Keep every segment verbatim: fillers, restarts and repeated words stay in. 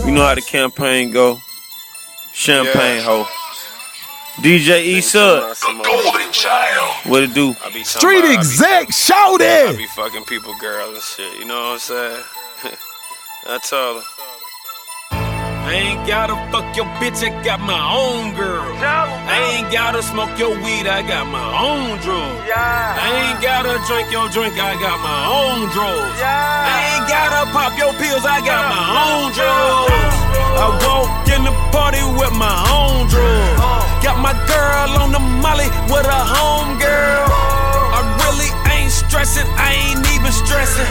You know how the campaign go. Champagne, Yeah. ho. D J E-Sub. The golden child. What it do? I be Street somebody, exec, I shout be, I it. be fucking people, girls and shit. You know what I'm saying? I told her. I ain't gotta fuck your bitch, I got my own girl. I ain't gotta smoke your weed, I got my own drugs. I ain't gotta drink your drink, I got my own drugs. I ain't gotta pop your pills, I got my own drugs. I walk in the party with my own drugs. Got my girl on the molly with a home girl. I really ain't stressing, I ain't even stressing.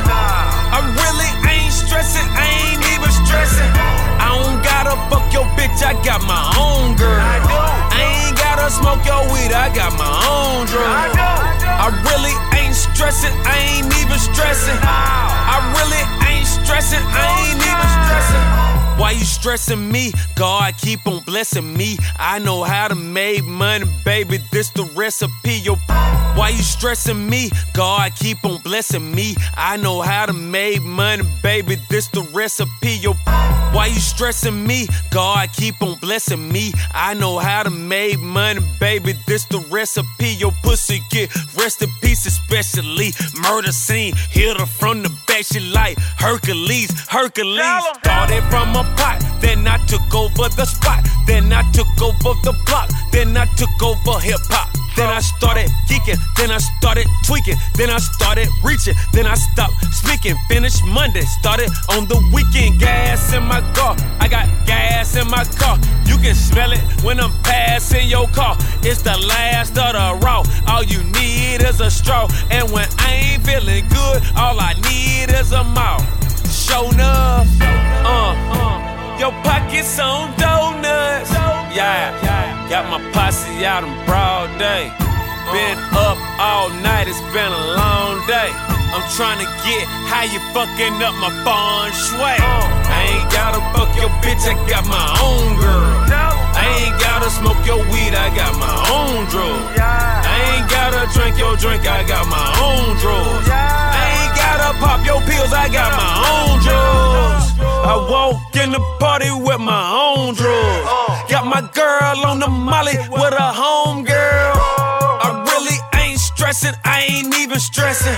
I really ain't stressing, I ain't even stressing. I don't gotta fuck your bitch, I got my own girl. I ain't gotta smoke your weed, I got my own drugs. I really ain't stressing, I ain't even stressing. I really ain't stressing, I ain't even stressing. Why you stressing me? God keep on blessing me. I know how to make money, baby, this the recipe. Yo, why you stressing me? God keep on blessing me. I know how to make money, baby, this the recipe. Yo, why you stressing me? God keep on blessing me. I know how to make money, baby, this the recipe. Your pussy get rest in peace, especially murder scene. Hit her from the back, she like Hercules, Hercules. Started from a pot, then I took over the spot. Then I took over the block, then I took over hip hop. Then I started geeking, then I started tweaking, then I started reaching, then I stopped speaking. Finished Monday, started on the weekend. Gas in my car, I got gas in my car. You can smell it when I'm passing your car. It's the last of the raw. All you need is a straw. And when I ain't feeling good, all I need is a mouth. Show enough, uh, uh, your pockets on donuts. Yeah, got my posse out in broad day. Been up all night, it's been a long day. I'm tryna get how you fucking up my feng shui. I ain't gotta fuck your bitch, I got my own girl. I ain't gotta smoke your weed, I got my own drugs. I ain't gotta drink your drink, I got my own drugs. I ain't gotta pop your pills, I got my own drugs. I walk in the party with my own drugs. Got my girl on the molly with a home girl. I really ain't stressing, I ain't even stressing.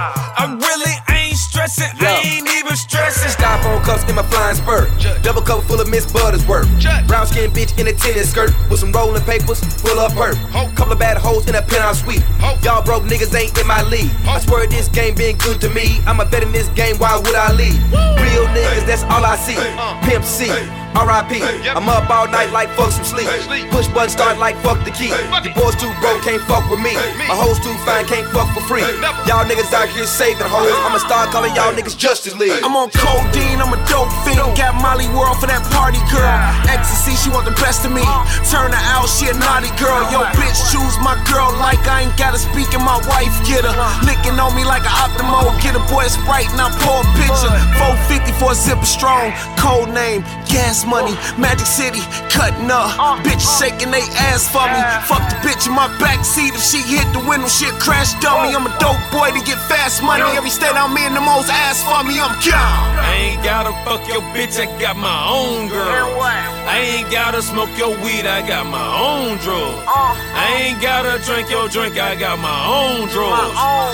I really ain't stressing, I ain't even stressing. Styrofoam cups in my flying spurt. Double cup full of Miss Buttersworth. Brown skin bitch in a tennis skirt with some rolling papers full of perp. Couple of bad hoes in a penthouse suite. Y'all broke niggas ain't in my league. I swear this game been good to me. I'm a vet in this game, why would I leave? Real niggas, that's all I see. Pimp C, R I P. I'm up all night like fuck some sleep. Push button start like fuck the key. The boys too broke, can't fuck with me. My hoes too fine, can't fuck for free. Y'all niggas out here saving hoes. I'ma start calling y'all niggas Justice League. I'm on codeine, I'm a dope fiend. Got Molly World for that party girl. Ecstasy, she want the best of me. Turn her out, she a naughty girl. Yo, bitch, choose my girl like I ain't gotta speak and my wife get her. Licking on me like an Optimo. Get a boy a Sprite and I pour a picture. four fifty for a zipper strong. Code name, gas money. Magic City, cutting up. Bitches shaking they ass for me. Fuck the bitch in my backseat. If she hit the window, shit crash dummy. I'm a dope boy to get fast money. Every state I'm in, the most ass for me, I'm gone. I ain't gotta fuck your bitch, I got my own girl. I ain't gotta smoke your weed, I got my own drugs. I ain't gotta drink your drink, I got my own drugs.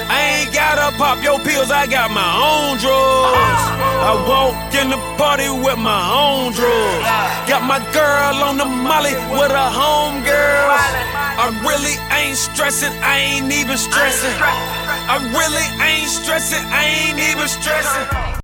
I ain't gotta pop your pills, I got my own drugs. I walk in the party with my own drugs. Got my girl on the molly with a home girl. I really ain't stressing, I ain't even stressing. I really ain't stressing, I ain't even stressing.